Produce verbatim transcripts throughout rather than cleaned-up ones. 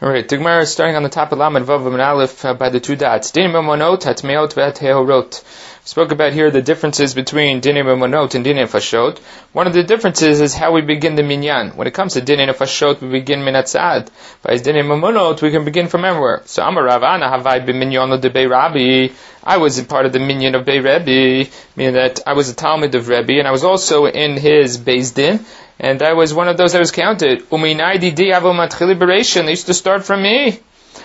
All right, the Gemara is starting on the top of Lamed Vav and Aleph uh, by the two dots. Dinim Mamonot, Hatmeot, V'Hateorot. We spoke about here the differences between Dinim Mamonot and Dinim Fashot. One of the differences is how we begin the minyan. When it comes to Dinim Fashot, we begin min hatzad. By Dinim Mamonot, we can begin from anywhere. So Amar Rav Ana Havai b'minyan de Bei Rabbi. I was a part of the minyan of Bei Rebbe, meaning that I was a Talmud of Rebbe, and I was also in his Beis Din. And I was one of those that was counted. Uminai didi avo matchili bereishin. They used to start from me.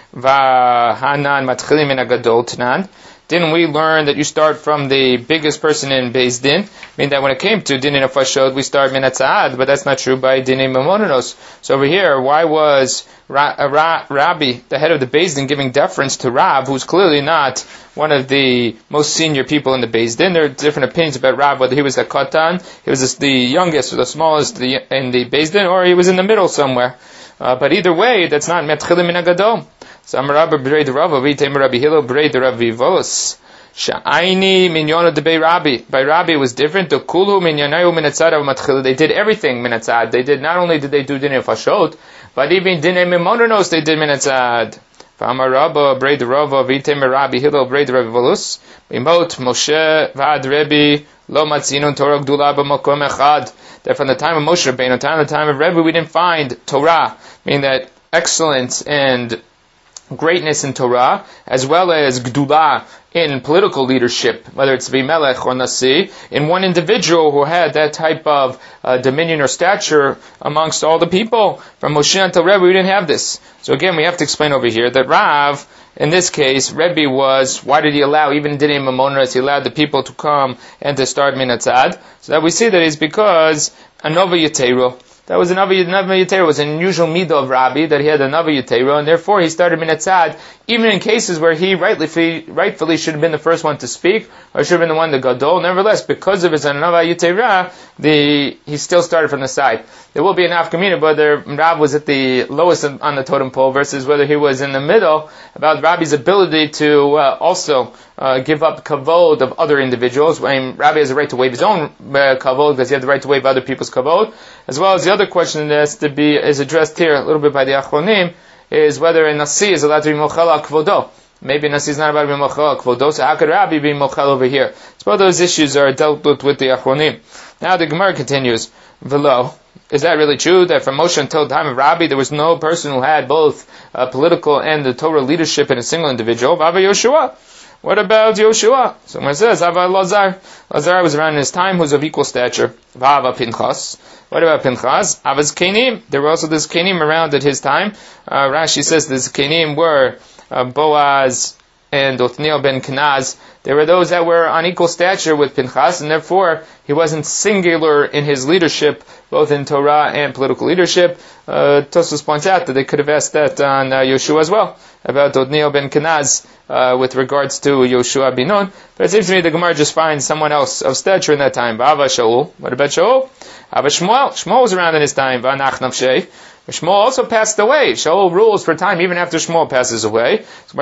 Vahanan matchili min agadol tanan. Didn't we learn that you start from the biggest person in Beis Din? I mean that when it came to Dinin Fashot, we start min hatzad, but that's not true by Dinin Mamonos. So over here, why was Ra- Ra- Rabbi, the head of the Beis Din, giving deference to Rab, who's clearly not one of the most senior people in the Beis Din? There are different opinions about Rab, whether he was a Katan, he was the youngest or the smallest in the Beis Din, or he was in the middle somewhere. Uh, but either way, that's not Metchilim min Agadol. So Amar Rabbi B'rei Rava V'Item Rabbi Hillel B'rei Rabbi Vos Sha'aini Minyona de Bei Rabbi. By Rabbi it was different. The Kulu Minyanayu min hatzad Matchil. They did everything min hatzad. They did not only did they do Dinei Fashot, but even Dinei Mimonos they did min hatzad. Amar Rabba B'rei Rava V'Item Rabbi Hillel B'rei Rabbi Vos Bimot Moshe V'Ad Rebbe Lo Matzinun Torah Gdula B'Makom Echad. That from the time of Moshe Rabbeinu, time the time of Rebbe, we didn't find Torah, meaning that excellence and greatness in Torah, as well as Gdula in political leadership, whether it's Vimelech or Nasi, in one individual who had that type of uh, dominion or stature amongst all the people. From Moshe until Rebbe, we didn't have this. So again, we have to explain over here that Rav, in this case, Rebbe was, why did he allow, even in Dinei Mamonos, he allowed the people to come and to start min hatzad? So that we see that is because Anova Yetero. That was an Navi Yetero, was an unusual midah of Rabbi, that he had a Navi Yetero, and therefore he started min hatzad, even in cases where he rightly, rightfully should have been the first one to speak, or should have been the one to gadol. Nevertheless, because of his Navi Yetera, the, he still started from the side. There will be an afkamina whether Rab was at the lowest on the totem pole versus whether he was in the middle, about Rabbi's ability to uh, also uh, give up kavod of other individuals. I mean, Rabbi has a right to waive his own uh, kavod, does he have the right to waive other people's kavod? As well as the other question that has to be, is addressed here a little bit by the Achronim, is whether a Nasi is allowed to be mochel al kvodo. Maybe Nasi is not allowed to be mochel al kvodo, so how could Rabbi be mochel over here? So both those issues are dealt with with the Achronim. Now the Gemara continues, Velo. Is that really true, that from Moshe until the time of Rabbi, there was no person who had both uh, political and the Torah leadership in a single individual? Vava Yoshua. What about Yoshua? So when it says, Ava Lazar. Lazar was around in his time, who's of equal stature. Vava Pinchas. What about Pinchas? Avaz Kenim. There were also this Kenim around at his time. Uh, Rashi says this Kenim were uh, Boaz and Othniel ben Kenaz. There were those that were on equal stature with Pinchas, and therefore he wasn't singular in his leadership, both in Torah and political leadership. Uh, Tosfos points out that they could have asked that on uh, Yoshua as well, about Othniel ben Kenaz, uh, with regards to Yoshua bin Nun. But it seems to me the Gemara just finds someone else of stature in that time. Ava Shaul. What about Shaul? Ava Shmuel. Shmuel was around in his time. V'anach nafshei. Shmuel also passed away. Shaul rules for time even after Shmuel passes away.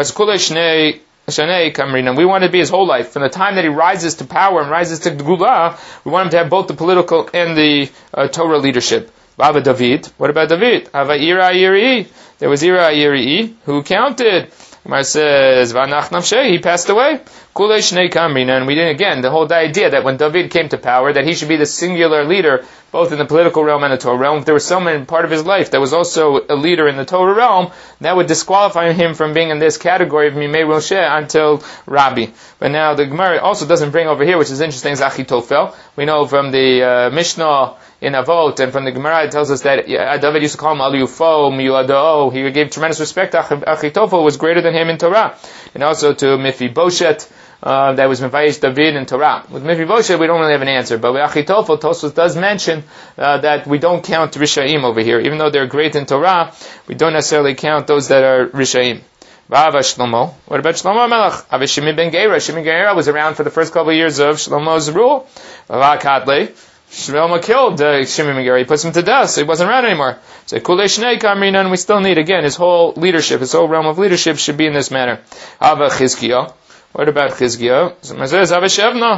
We want to be his whole life. From the time that he rises to power and rises to Gula, we want him to have both the political and the uh, Torah leadership. Baba David. What about David? Ava Ira Yiri. There was Ira Yiri who counted. Gemara says, V'anach nafshei, he passed away. Kulei shnei kamrina, and we didn't, again, the whole idea that when David came to power, that he should be the singular leader, both in the political realm and the Torah realm. If there was someone in part of his life that was also a leader in the Torah realm, that would disqualify him from being in this category of Mimei Rosheh until Rabbi. But now the Gemara also doesn't bring over here, which is interesting, is Achitofel. We know from the uh, Mishnah in Avot, and from the Gemara it tells us that yeah, David used to call him Aliyufo, Miyuado. He gave tremendous respect to Achitofel, was greater than him in Torah. And also to Mephibosheth, uh, that was Mevayish David in Torah. With Mephibosheth we don't really have an answer, but with Achitofel, Tosfos does mention uh, that we don't count Rishaim over here. Even though they're great in Torah, we don't necessarily count those that are Rishaim. V'ava Shlomo. What about Shlomo Melech? Ava Shimi ben Gera. Shimi ben Gera was around for the first couple of years of Shlomo's rule. V'ava Kadle. Shlomo killed uh, Shimi ben Gera. He puts him to death, so he wasn't around anymore. So Kulei Shnei Kamrina, and we still need, again, his whole leadership, his whole realm of leadership should be in this manner. Ava Chizkiah. What about Chizkiah? So it says Ava Shevna.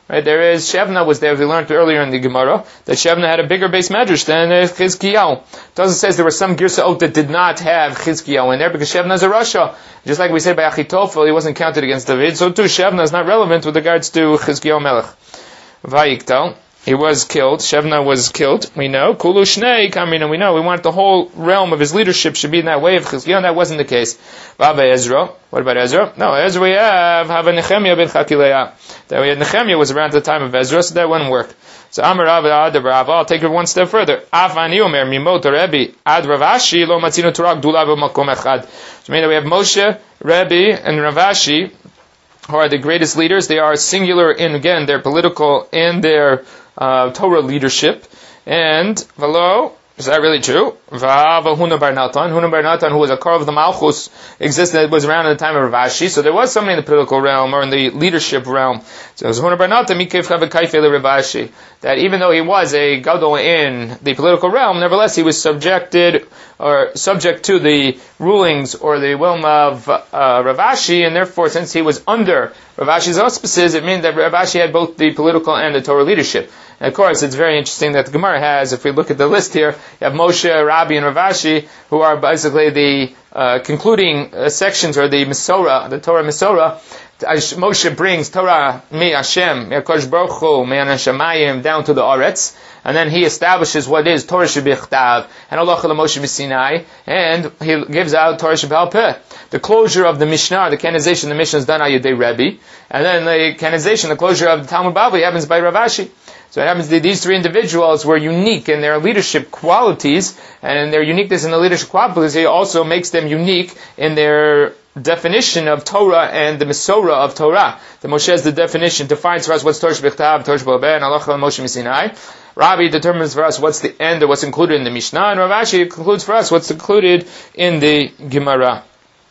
Right, there is, Shevna was there, we learned earlier in the Gemara, that Shevna had a bigger base medrash than uh, Chizkiyahu. It says there were some Girsaot that did not have Chizkiyahu in there, because Shevna is a Rasha. Just like we said by Achitophel, he wasn't counted against David, so too Shevna is not relevant with regards to Chizkiyahu Melech. Vayiktal, he was killed, Shevna was killed, we know. Kulu Shnei Kamina, we know. We want the whole realm of his leadership should be in that way of Chizkiyahu, that wasn't the case. Vava Ezra, what about Ezra? No, Ezra we have, have a Nehemiah ben Chakileah. That we had Nehemiah was around the time of Ezra, so that wouldn't work. So Amar Rav Ad Rav, I'll take it one step further. Afani Omer Mimot Rebbe Ad Ravashi Lo Matzinu Torah Gdula B'Makom Echad. So meaning that we have Moshe, Rebbe, and Ravashi, who are the greatest leaders. They are singular in again their political and their uh, Torah leadership. And Velo. Is that really true? V'ava Huna bar Natan. Huna bar Natan, who was a car of the Malchus, existed, was around in the time of Ravashi. So there was somebody in the political realm or in the leadership realm. So it was Huna bar Natan, Mikev Chavekaife Ravashi. That even though he was a gadol in the political realm, nevertheless he was subjected or subject to the rulings or the will of uh, Ravashi, and therefore, since he was under Ravashi's auspices, it means that Ravashi had both the political and the Torah leadership. And of course, it's very interesting that the Gemara has, if we look at the list here, you have Moshe, Rabbi, and Ravashi, who are basically the uh, concluding uh, sections, or the Mesorah, the Torah Mesorah. Moshe brings Torah mi Hashem, mi HaKadosh Baruch Hu, mi Anashamayim, down to the Aretz, and then he establishes what is Torah Shebichtav, and Allah Moshe B'Sinai, and he gives out Torah Shebal Peh. The closure of the Mishnah, the canonization of the Mishnah is done by Yedei Rebbe, and then the canonization, the closure of the Talmud Bavli happens by Ravashi. So it happens that these three individuals were unique in their leadership qualities, and in their uniqueness in the leadership qualities, it also makes them unique in their definition of Torah and the Mesorah of Torah. The Moshe is the definition, defines for us what's Torah Shebechtav, Torah Shebal Peh, and Allah Moshe B'Sinai. Rabbi determines for us what's the end or what's included in the Mishnah, and Ravashi concludes for us what's included in the Gemara.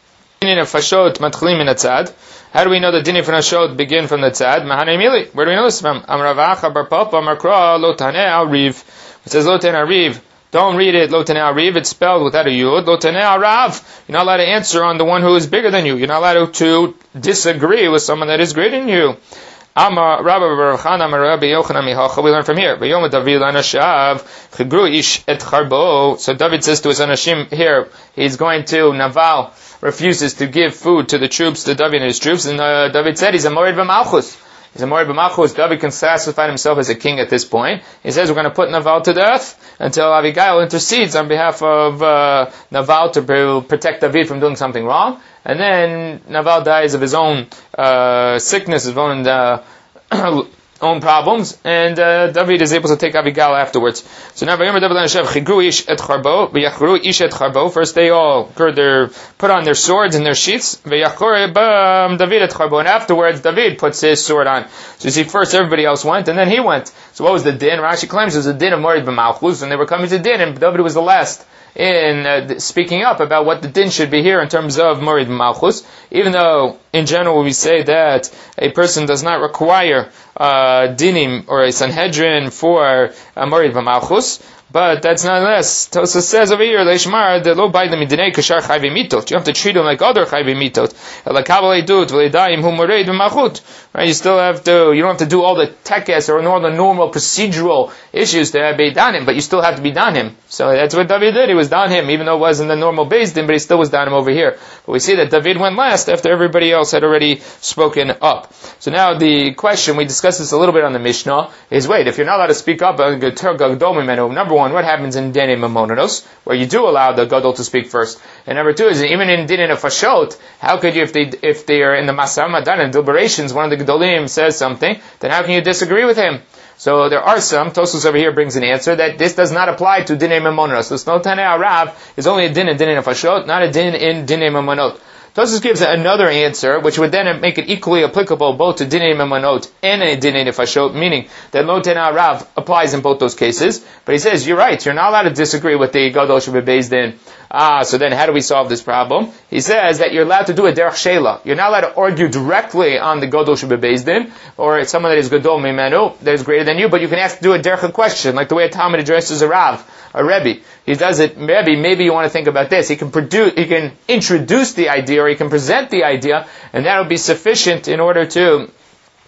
How do we know that Dini Fashot begin from the Tzad? Where do we know this from? Amravacha bar Papa Markra Lo Tanei Ariv. It says Lo Tanei Ariv. Don't read it Lo Tanei Ariv. It's spelled without a yud. Lo Tanei Arav. You're not allowed to answer on the one who is bigger than you. You're not allowed to disagree with someone that is greater than you. Amar Rabbi Baruchan Amar Rabbi Yochanan Mihacha. We learn from here. V'yom David Anashav Chigru Ish Et Charbo. So David says to his Anashim here, he's going to Naval. Refuses to give food to the troops, to David and his troops, and uh, David said he's a Morid B'Malchus. He's a Morid B'Malchus. David can classify himself as a king at this point. He says we're going to put Naval to death until Abigail intercedes on behalf of uh, Naval to protect David from doing something wrong, and then Naval dies of his own uh, sickness, his own uh, own problems, and uh, David is able to take Abigail afterwards. So now, first they all gird their, put on their swords and their sheaths, and afterwards David puts his sword on. So you see, first everybody else went, and then he went. So what was the din? Rashi claims it was the din of Morid B'Malchus, and they were coming to din, and David was the last in uh, speaking up about what the din should be here in terms of Morid B'Malchus, even though in general we say that a person does not require uh, dinim or a Sanhedrin for uh, Morid B'Malchus, but that's nonetheless. Tosa says over here, Leishmar, that lo ba'idem midinei kashar chayvei mitot. You have to treat them like other chayvei mitot. Elakabel edut v'ledaim hu mored b'malchut. Right? You still have to. You don't have to do all the tekes or all the normal procedural issues to be danim, but you still have to be danim. So that's what David did. He was danim, even though it wasn't the normal beis din, but he still was danim over here. But we see that David went last after everybody else had already spoken up. So now the question, we discussed this a little bit on the Mishnah, is wait, if you're not allowed to speak up, number one, what happens in Dini Mamonanos, where you do allow the Gadol to speak first? And number two is, even in Dini Fashot, how could you, if they if they are in the Masam Madan and deliberations, one of the Gedolim says something, then how can you disagree with him? So there are some, Tosos over here brings an answer, that this does not apply to Dini Mamonanos. So Sno Tanei Arav is only a din in Dini Fashot, not a din in Dini Mamonot. Tosos gives another answer, which would then make it equally applicable both to Dinei Mamonot and a Dinei Nefashot, meaning that Lo Tanei Arav applies in both those cases. But he says, you're right, you're not allowed to disagree with the Gadol Shebebeis Din. Ah, so then how do we solve this problem? He says that you're allowed to do a Derech Sheila. You're not allowed to argue directly on the Gadol Shebebeis Din, or it's someone that is Gadol Mimenu, that is greater than you, but you can ask, do a Derech question, like the way a Talmud addresses a Rav, a Rebbe. He does it, Rebbe, maybe you want to think about this. He can produce, he can introduce the idea, or he can present the idea, and that will be sufficient in order to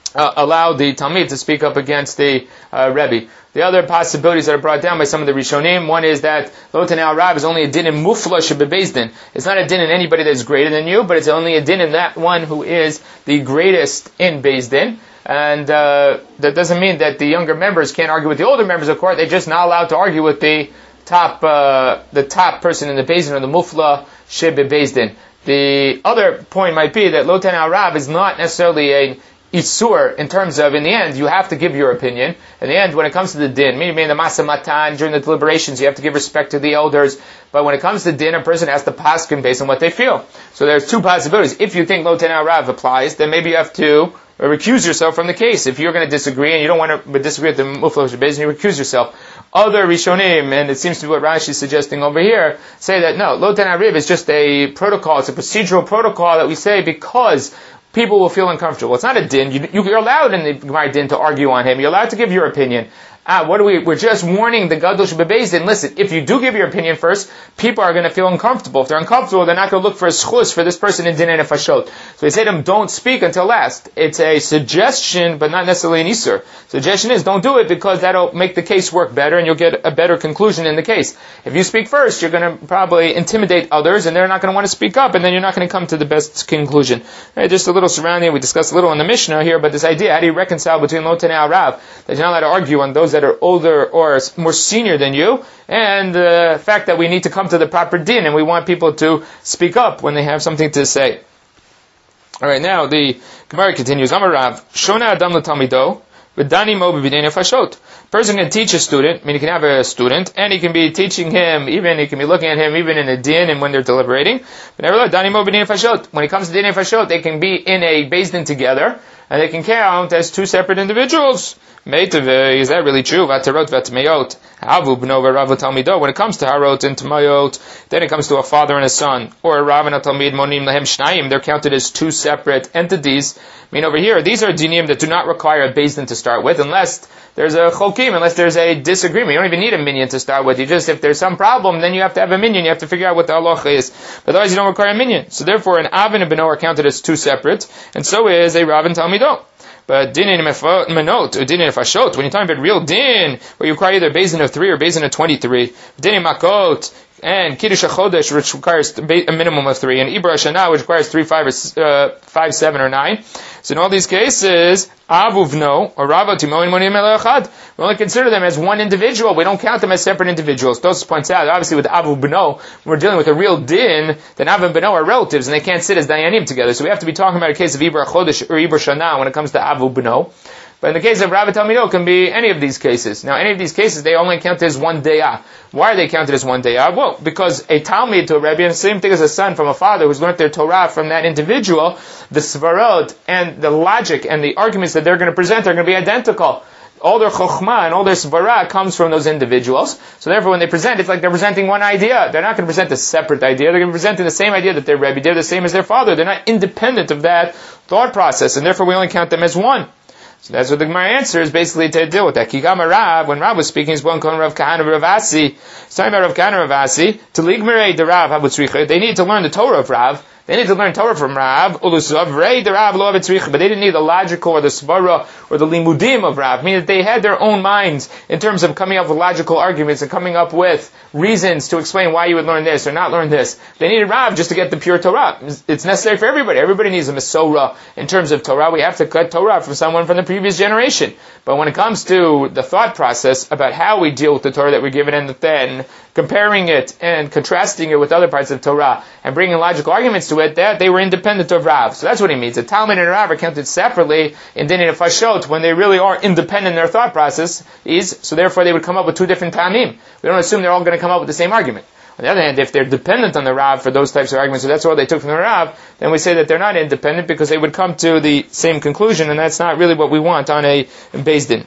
uh, allow the Talmid to speak up against the uh, Rebbe. The other possibilities that are brought down by some of the Rishonim, one is that Lo Tanei Rav is only a din in Mufla Shebebeis Din. It's not a din in anybody that's greater than you, but it's only a din in that one who is the greatest in Beis Din. And uh, that doesn't mean that the younger members can't argue with the older members of court. They're just not allowed to argue with the top uh, the top person in the Beis Din, or the Mufla Shebebeis Din. The other point might be that Lo Tanei Rav is not necessarily a Isur, in terms of, in the end, you have to give your opinion. In the end, when it comes to the din, meaning the Masa Matan, during the deliberations, you have to give respect to the elders. But when it comes to din, a person has to paskin based on what they feel. So there's two possibilities. If you think Lo Tanei Rav applies, then maybe you have to recuse yourself from the case. If you're going to disagree, and you don't want to disagree with the Mufla Shebeis Din, you recuse yourself. Other Rishonim, and it seems to be what Rashi is suggesting over here, say that no, Lo Tanei Rav is just a protocol, it's a procedural protocol that we say because people will feel uncomfortable. It's not a din. You, you're allowed in the Gemara din to argue on him. You're allowed to give your opinion. Ah, what do we, we're just warning the Gadol Shebebeis Din. Listen, if you do give your opinion first, people are going to feel uncomfortable. If they're uncomfortable, they're not going to look for a schus for this person in Dinei Nefashot. So we say to them, don't speak until last. It's a suggestion, but not necessarily an isur. Suggestion is, don't do it because that'll make the case work better and you'll get a better conclusion in the case. If you speak first, you're going to probably intimidate others and they're not going to want to speak up and then you're not going to come to the best conclusion. Right, just a little surrounding, we discussed a little in the Mishnah here, but this idea, how do you reconcile between Lo Tanei Rav, that you're not allowed to argue on those that are older or more senior than you, and the fact that we need to come to the proper din and we want people to speak up when they have something to say. Alright, now the Gemara continues. Amar Rav, Shona Adam L'Talmido, V'dani Mo B'B'nei Nefashot. Person can teach a student, I mean he can have a student, and he can be teaching him, even he can be looking at him even in a din and when they're deliberating. But nevertheless, Dani Mo B'Dinei Nefashot. When it comes to Dinei Nefashot, they can be in a Beis Din together, and they can count as two separate individuals. Meitave, is that really true? Vatarot vatmeot. Havu b'no v'rav talmido. When it comes to harot and tmayot, then it comes to a father and a son, or a rav and a talmid monim lehem shnayim. They're counted as two separate entities. I mean, over here, these are dinim that do not require a Beis Din to start with, unless there's a chokim, unless there's a disagreement. You don't even need a minyan to start with. You just, if there's some problem, then you have to have a minyan. You have to figure out what the halacha is. But otherwise, you don't require a minyan. So therefore, an av and a beno are counted as two separate, and so is a rav and talmido. But din in menot, or din in fashot, when you're talking about real din, where you require either Beis Din of three or Beis Din of twenty-three, din in makot, and Kiddush HaChodesh, which requires a minimum of three, and Ibra Shana, which requires three, five, or, uh, five, seven, or nine. So in all these cases, Avuvno, or Rava Timo, and Monim Elechad, we only consider them as one individual. We don't count them as separate individuals. Tosfos points out, obviously with Avuvno, when we're dealing with a real din, then Av and Beno are relatives, and they can't sit as Dayanim together. So we have to be talking about a case of Ibra Chodesh or Ibra Shana when it comes to Avubno. But in the case of Rav Talmido, it can be any of these cases. Now, any of these cases, they only count as one dayah. Why are they counted as one dayah? Well, because a Talmid to a Rebbe, and the same thing as a son from a father who's learned their Torah from that individual, the svarot and the logic and the arguments that they're going to present are going to be identical. All their chokhmah and all their svara comes from those individuals. So therefore, when they present, it's like they're presenting one idea. They're not going to present a separate idea. They're going to be presenting the same idea that their Rebbe did, the same as their father. They're not independent of that thought process, and therefore we only count them as one. So that's what the Gemara answers, basically to deal with that. Kigama Rav, when Rav was speaking, he's one calling Rav Kahana Rav Asi. He's talking about Rav Kahana Rav Asi. To ligmerei the Rav habutzricha, they need to learn the Torah of Rav. They need to learn Torah from Rav. Ulusavrei the Rav lo habutzricha, but they didn't need the logical or the svara or the limudim of Rav. Meaning that they had their own minds in terms of coming up with logical arguments and coming up with reasons to explain why you would learn this or not learn this. They needed Rav just to get the pure Torah. It's necessary for everybody. Everybody needs a Masorah in terms of Torah. We have to cut Torah from someone from the previous generation. But when it comes to the thought process about how we deal with the Torah that we're given and then comparing it and contrasting it with other parts of Torah and bringing logical arguments to it, that they were independent of Rav. So that's what he means. The Talmud and Rav are counted separately in Dinei Nefashot when they really are independent in their thought process. Is so therefore they would come up with two different Tamim. We don't assume they're all going to come up with the same argument. On the other hand, if they're dependent on the Rav for those types of arguments, so that's all they took from the Rav, then we say that they're not independent because they would come to the same conclusion, and that's not really what we want on a Beis Din.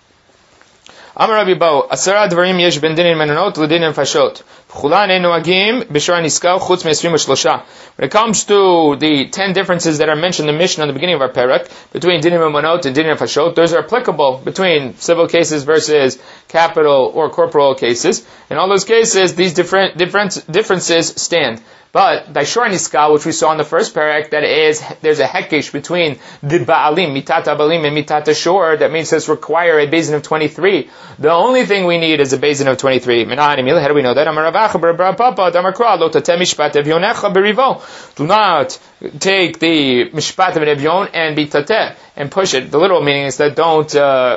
Amar Rabbi Bo, Asara Dvarim yesh ben dinin menonot l'dinin fashot. V'chulan ein noagim b'shar niskal chutz me'esrim v'shlosha. When it comes to the ten differences that are mentioned in the Mishnah in the beginning of our parak, between dinin menonot and dinin fashot, those are applicable between civil cases versus capital or corporal cases. In all those cases, these different, different differences stand. But by Shor Niskal, which we saw in the first parak, that is, there's a hekesh between the Ba'alim, Mitat Ba'alim, and Mitat Shor, that means it's require a basin of twenty-three. The only thing we need is a basin of twenty-three. How do we know that? Do not take the Mishpat of Evyon and Bitateh and push it. The literal meaning is that don't, uh,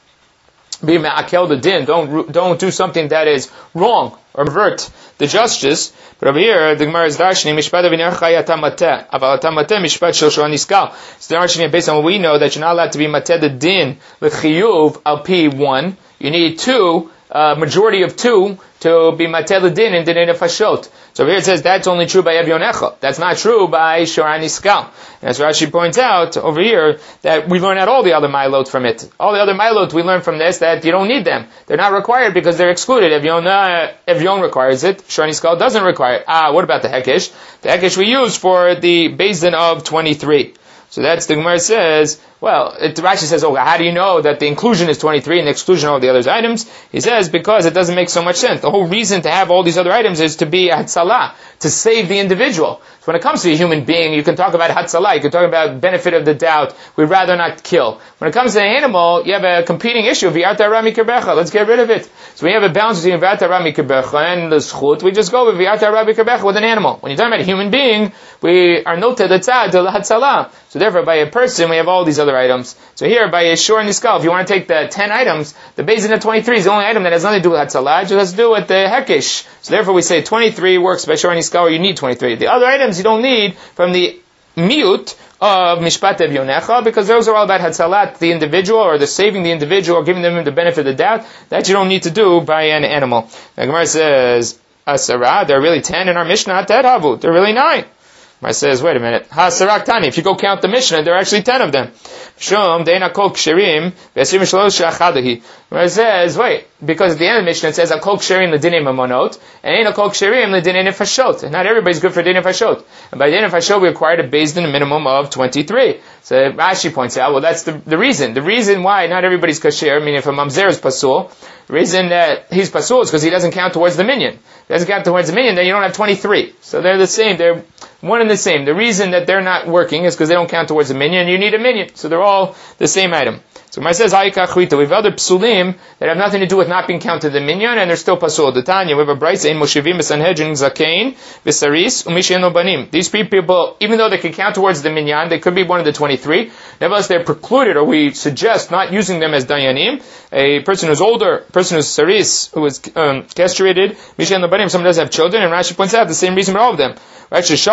be ma'akel the din, don't, don't do something that is wrong, or revert the justice. But over here, the Gemara is darshani mishpat avinercha yatamate, aval yatamate mishpat shel shor niskal. So darshani, based on what we know, that you're not allowed to be mateh the din l'chiyuv al pi one. You need two, uh, majority of two, to be mateh the din in dinei nefashot. So over here it says that's only true by Evyonecha. That's not true by Shor Niskal. And as Rashi points out over here, that we learn out all the other Milot from it. All the other Milot we learn from this that you don't need them. They're not required because they're excluded. Evyon, uh, Evyon requires it. Shor Niskal doesn't require it. Ah, what about the Hekesh? The Hekesh we use for the Basin of twenty-three. So that's the Gemara says, well, it, Rashi says, oh, how do you know that the inclusion is twenty-three and the exclusion of all the other items? He says, because it doesn't make so much sense. The whole reason to have all these other items is to be Hatzalah, to save the individual. So when it comes to a human being, you can talk about Hatzalah, you can talk about benefit of the doubt, we'd rather not kill. When it comes to an animal, you have a competing issue, V'yarta Rami Kerbecha, let's get rid of it. So we have a balance between V'yarta Rami Kerbecha and the Schut, we just go with V'yarta Rami Kerbecha with an animal. When you're talking about a human being, we are noted the tzad, the Hatzalah. So therefore, by a person, we have all these other items. So here, by a Shor Niskal, if you want to take the ten items, the Basin of twenty-three is the only item that has nothing to do with Hatzalah, it just has to do with the Hekesh. So therefore we say twenty-three works by Shor Niskal, or you need twenty-three. The other items you don't need from the miut of Mishpat Evyonecha, because those are all about Hatzalat, the individual, or the saving the individual, or giving them the benefit of the doubt. That you don't need to do by an animal. The Gemara says, Asara, there are really ten in our Mishnah, Ted Havu, there are really nine. Gemara says, wait a minute, Ha-sarak tani, if you go count the Mishnah, there are actually ten of them. Shum, deina kol ksherim, v'esrim shlosh shachadahi. Gemara says, wait, because at the end of the Mishnah it says, a kol ksherim l'dinei mamonot, and ain't a kol ksherim l'dinei nefashot. And not everybody's good for dinei nefashot. And by dinei nefashot we acquired a based in a minimum of twenty-three. So Rashi points out, well that's the, the reason. The reason why not everybody's kasher, meaning if a mamzer is pasul, the reason that he's pasul is because he doesn't count towards the minyan. If he doesn't count towards the minyan, then you don't have twenty-three. So they're the same, they're one and the same. The reason that they're not working is because they don't count towards the minyan, you need a minyan. So they're all the same item. So Gemara says, Hayikachwita, we have other psulim that have nothing to do with not being counted the minyan, and they're still pasul. The Tanya, we have a brayse in Moshevim, Sanhedrin, Zakein, Visaris, Umishen Banim. These three people, even though they can count towards the minyan, they could be one of the twenty-three. Nevertheless, they're precluded, or we suggest not using them as dayanim. A person who's older, a person who's saris, who is um, castrated, Mishen Banim, someone does have children, and Rashi points out the same reason for all of them. Right? The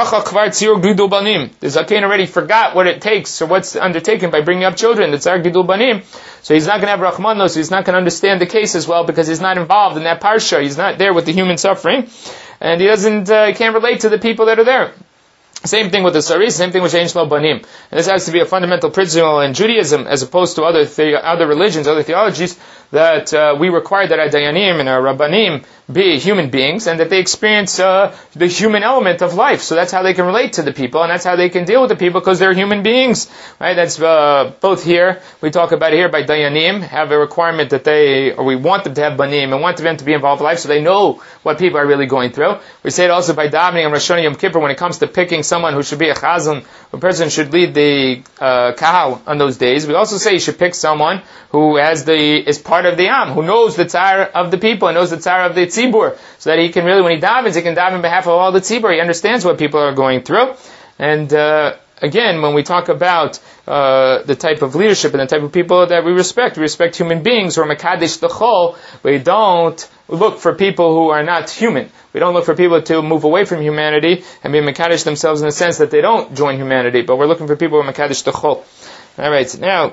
Zakein already forgot what it takes, or what's undertaken by bringing up children. The Tzar Gidul Banim. So he's not going to have Rahmanos, so he's not going to understand the case as well, because he's not involved in that parsha. He's not there with the human suffering. And he doesn't, uh, he can't relate to the people that are there. Same thing with the Saris, same thing with Shein Shlo Banim. And this has to be a fundamental principle in Judaism, as opposed to other the- other religions, other theologies, that uh, we require that our Dayanim and our Rabbanim be human beings, and that they experience uh, the human element of life. So that's how they can relate to the people, and that's how they can deal with the people, because they're human beings. Right? That's uh, both here, we talk about it here by Dayanim, have a requirement that they, or we want them to have Banim, and want them to be involved in life, so they know what people are really going through. We say it also by davening and Rosh Hashanah Yom Kippur, when it comes to picking someone who should be a chazan, a person should lead the uh, kahal on those days. We also say you should pick someone who has the is part of the am, who knows the tzar of the people, and knows the tzar of the tzibur, so that he can really, when he davens, he can daven on behalf of all the tzibur. He understands what people are going through. And uh, again, when we talk about uh, the type of leadership and the type of people that we respect, we respect human beings, or mekadesh l'chol. We don't look for people who are not human. We don't look for people to move away from humanity and be mekadesh themselves in the sense that they don't join humanity, but we're looking for people who are mekadesh l'chol. All right, now,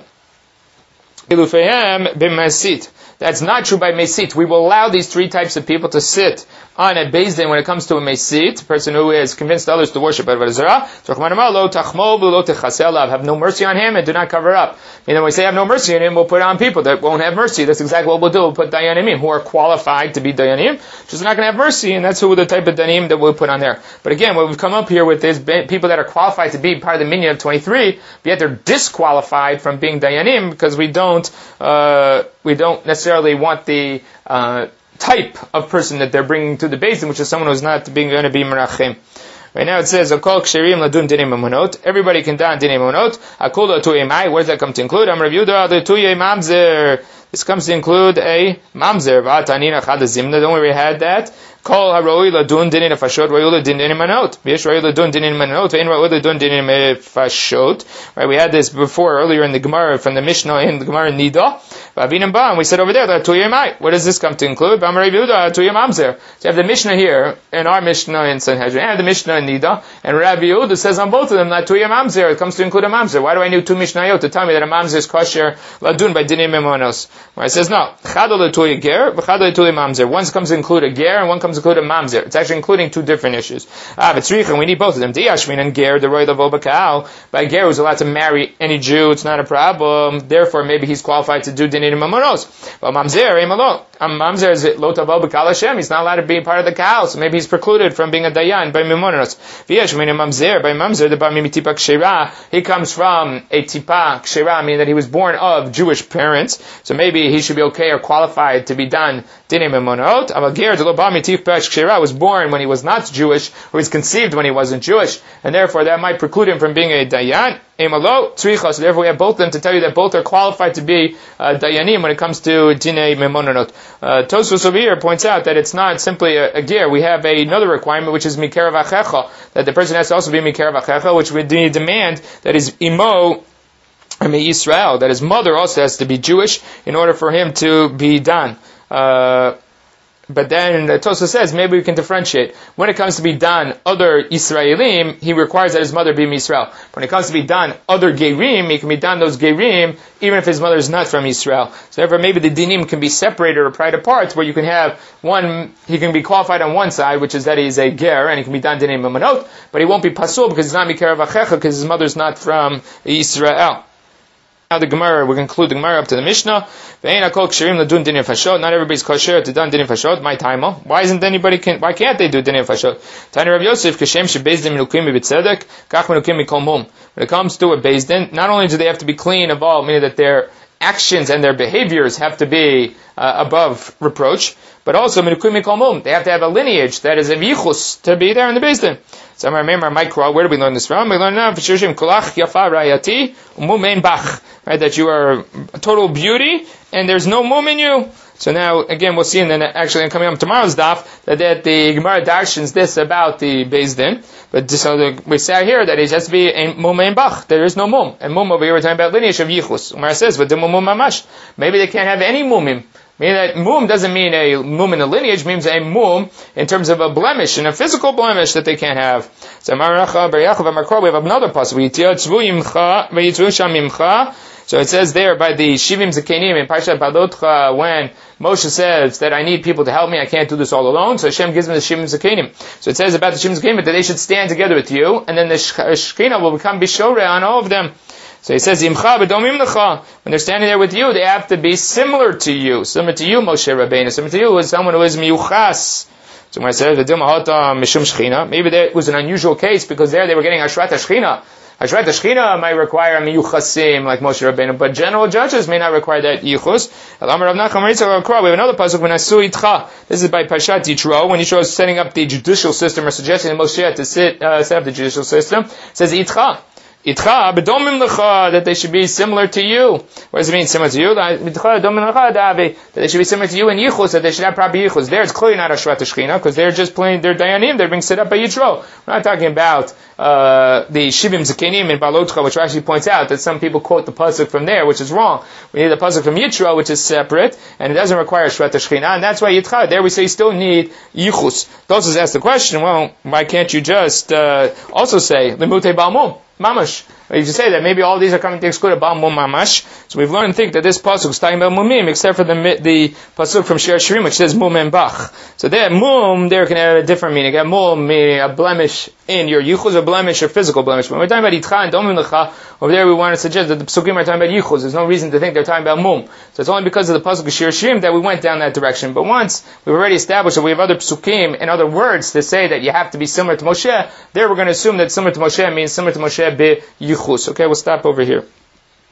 ilufayam b'masit. That's not true by mesit. We will allow these three types of people to sit on a Beis Din when it comes to a mesit, a person who has convinced others to worship Avodah Zarah. Have no mercy on him and do not cover up. And when we say have no mercy on him, we'll put on people that won't have mercy. That's exactly what we'll do. We'll put dayanim who are qualified to be dayanim, just not going to have mercy, and that's who the type of dayanim that we'll put on there. But again, what we've come up here with is people that are qualified to be part of the minyan of twenty-three, but yet they're disqualified from being dayanim because we don't uh, we don't necessarily want the uh, type of person that they're bringing to the Beis Din, which is someone who's not being going to be merachim. Right now it says, Akol ksherim ladun dinei mamonot. Everybody can don dinei mamonot. Akula tuyei mai. Where does that come to include? Am Rav Yehuda the tuyei mamzer. This comes to include a mamzer. V'atanina chad zimna. Don't worry, we had that. Kol haroi ladun dinei nefashot. Roi ladun dinei manot. V'yesh roi ladun dinei manot. V'ein roi ladun dinei nefashot. Right, we had this before earlier in the Gemara from the Mishnah in the Gemara Nida. V'avinam ba. And we said over there that tuyei mai. What does this come to include? Am Rav Yehuda tuyei mamzer. So you have the Mishnah here and our Mishnah in Sanhedrin and the Mishnah in Nida. And Rabbi Yehuda says on both of them that tuyei mamzer. It comes to include a mamzer. Why do I need two Mishnayot to tell me that a mamzer is kosher ladun by dinei memonos? Where it says no. Chadol tuyei ger. V'chadol tuyei mamzer. One comes to include a ger and one comes to include a mamzer. It's actually including two different issues. Ah, but tzricha, we need both of them. Diashmin and ger, the roy lavo bakal. By ger, who's allowed to marry any Jew, it's not a problem. Therefore, maybe he's qualified to do dinei memonos. But mamzer, emalo. Um, mamzer is lo tavo bakal Hashem. He's not allowed to be part of the kahal, so maybe he's precluded from being a dayan by memonos. V'yashmin and mamzer, by mamzer, the bami mitipa kshera. He comes from a tipa kshera, meaning that he was born of Jewish parents, so maybe he should be okay or qualified to be done dinei memonot. Aval ger de lo bami tipa kshera was born when he was not Jewish, or was conceived when he wasn't Jewish, and therefore that might preclude him from being a dayan. Emalo tzricha. So therefore we have both of them to tell you that both are qualified to be uh, dayanim when it comes to dinei memonot. Uh, Tosfos over here points out that it's not simply a, a ger. We have a, another requirement which is mikerav achecha, that the person has to also be mikerav achecha, which would demand that his imo, I mean Israel, that his mother also has to be Jewish in order for him to be done. Uh, But then uh, Tosfos says maybe we can differentiate. When it comes to be done other Israelim, he requires that his mother be Israel. When it comes to be done other Gerim, he can be done those Gerim even if his mother is not from Israel. So therefore maybe the dinim can be separated or pried apart, where you can have one, he can be qualified on one side, which is that he's a ger and he can be done dinei memonot, but he won't be pasul because he's not mikerav achecha because his mother is not from Israel. Now the Gemara, we conclude the Gemara up to the Mishnah. Not everybody's kosher to done dinei fashot. My time. Why isn't anybody? Can, why can't they do dinei fashot? Tani Rav Yosef kashem shebezdin menukim b'tzedek kach menukim mikol mum. When it comes to a bezdin, not only do they have to be clean of all, meaning that their actions and their behaviors have to be uh, above reproach, but also menukim mikol mum. They have to have a lineage that is a yichus to be there in the bezdin. So I remember Micro, where do we learn this from? We learn now kolach yafa rayati umumein bach. Right, that you are a total beauty and there's no mum in you. So now, again, we'll see, and then actually coming up tomorrow's daf, that, that the Gemara darshans this about the Beis Din. But so the, we say here that it has to be a mum and bach. There is no mum. And mum over here we're talking about lineage of yichus. Gemara says, but the mum mamash. Maybe they can't have any mumim. Meaning that mum doesn't mean a mum in the lineage, means a mum in terms of a blemish, and a physical blemish that they can't have. So we have another pasuk. So it says there by the Shivim Zakenim in Parshat Balotcha, when Moshe says that I need people to help me, I can't do this all alone, so Hashem gives them the Shivim Zakenim. So it says about the Shivim Zakenim that they should stand together with you, and then the Shekhinah will become Bishore on all of them. So he says, Imcha b'domim lecha. When they're standing there with you, they have to be similar to you. Similar to you, Moshe Rabbeinu. Similar to you is someone who is miyuchas. So when I said, maybe that was an unusual case, because there they were getting Ashrat HaShechina. Ashrat HaShechina might require miyuchasim, like Moshe Rabbeinu, but general judges may not require that yichus. We have another pasuk, V'nasu itcha. This is by Parshat Yitro, when Yitro is setting up the judicial system, or suggesting to Moshe to sit, uh, set up the judicial system. It says itcha. Itcha, b'domim lecha, that they should be similar to you. What does it mean, similar to you? That they should be similar to you in yichus, that they should have proper yichus. There, it's clearly not Ashrat HaShechina, because they're just plain, they're dayanim, they're being set up by Yitro. We're not talking about uh, the Shivim Zakenim in Balotcha, which actually points out that some people quote the pasuk from there, which is wrong. We need the pasuk from Yitro, which is separate, and it doesn't require Ashrat HaShechina, and that's why Yitcha, there we say you still need yichus. Those ask the question, well, why can't you just uh, also say, Limute Balmum? Mamash. You should say that maybe all these are coming to exclude a Baal Mum Mamash. So we've learned to think that this pasuk is talking about Mumim, except for the the pasuk from Shir Shirim, which says Mum and Bach. So there, Mum, there can have a different meaning. A Mum, meaning a blemish in your yichus, a blemish, or physical blemish. When we're talking about Itcha and Domim Lecha, over there we want to suggest that the pasukim are talking about yichus. There's no reason to think they're talking about Mum. So it's only because of the pasuk of Shir Shirim that we went down that direction. But once we've already established that we have other pasukim and other words to say that you have to be similar to Moshe, there we're going to assume that similar to Moshe means similar to Moshe be yichus. Okay, we'll stop over here.